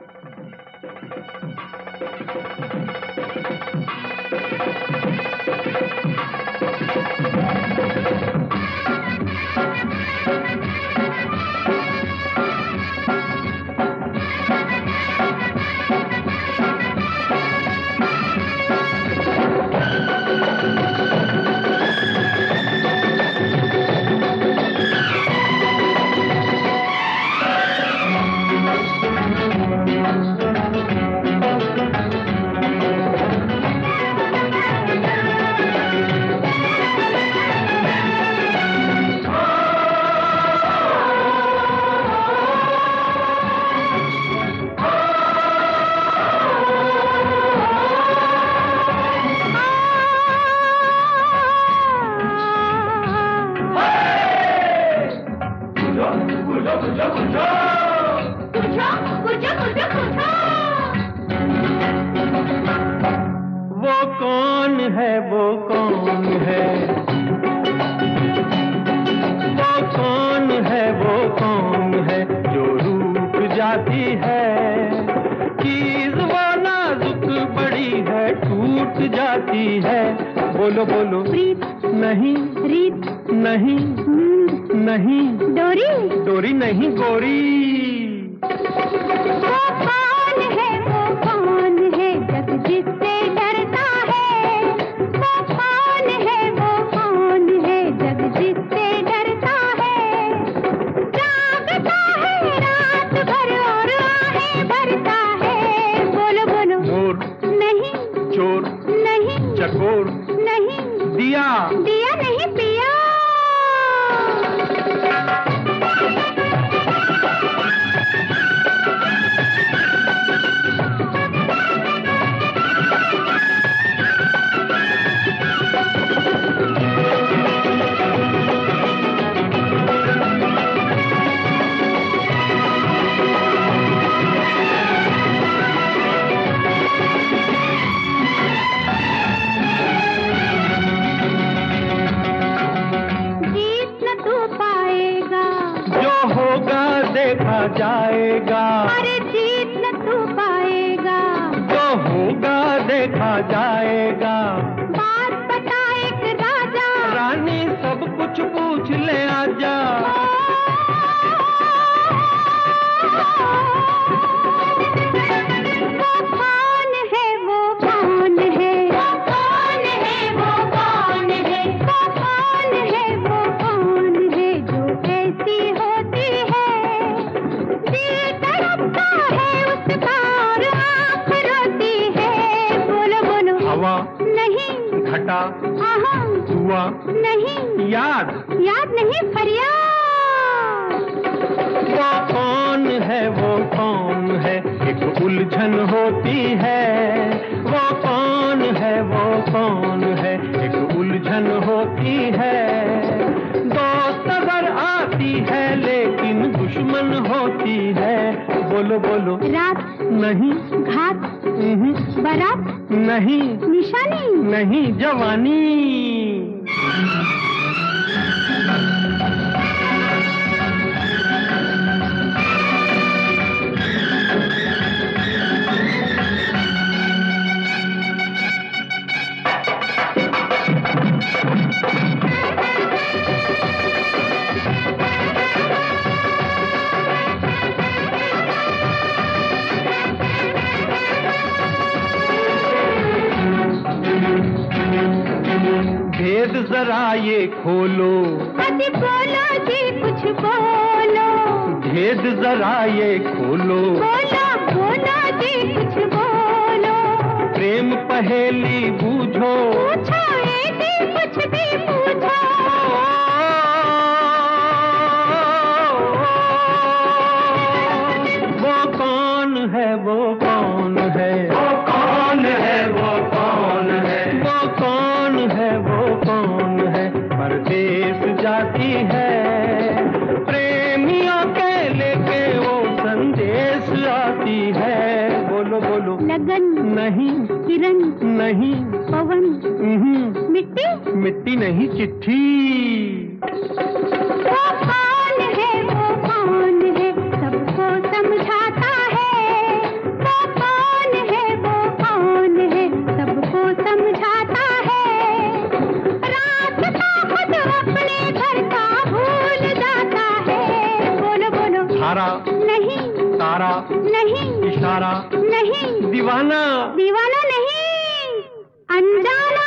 बोलो बोलो प्रीत नहीं, रीत नहीं, नहीं, डोरी डोरी नहीं गोरी। वो कौन है जग जिससे डरता है? वो कौन है जग जिससे डरता है? जागता है रात भर और आहें भरता है। बोलो बोलो मोर नहीं, चोर नहीं, चकोर नहीं, दिया दिया नहीं पिया। देखा जाएगा, अरे जीत न तू पाएगा। जो होगा देखा जाएगा। बात बता एक राजा, रानी सब कुछ पूछ ले आजा। वो कौन है, वो कौन है, वो कौन है, वो कौन है, वो कौन है, वो कौन है जो ऐसी होती है? दिल तड़पता है उसका और आँख रोती है। बोलो बोलो हवा नहीं, घटा आहा हुआ नहीं, याद याद नहीं फरियाद। वो कौन है, वो कौन है, एक उलझन होती है। वो कौन है, वो कौन है, एक उलझन होती है। दोस्त अगर आती है लेकिन दुश्मन होती है। बोलो बोलो रात नहीं, घात बारात नहीं, निशानी नहीं, जवानी। भेद जरा ये खोलो, अति बोलो जी कुछ बोलो। भेद जरा ये खोलो, बोलो बोलो जी कुछ बोलो। प्रेम पहेली बूझो, पूछो ये जी कुछ भी पूछो। वो कौन है, वो कौन है, वो कौन है, वो कौन है, वो कौन है, वो कौन है, परदेस जाती है। प्रेमियों के लेके वो संदेश आती है। बोलो बोलो लगन नहीं, किरण नहीं, पवन मिट्टी मिट्टी नहीं, चिट्ठी। वो कौन है, वो कौन है, सबको समझाता है। प्यारा नहीं, तारा नहीं, इशारा नहीं, दीवाना दीवाना नहीं, अनजाना।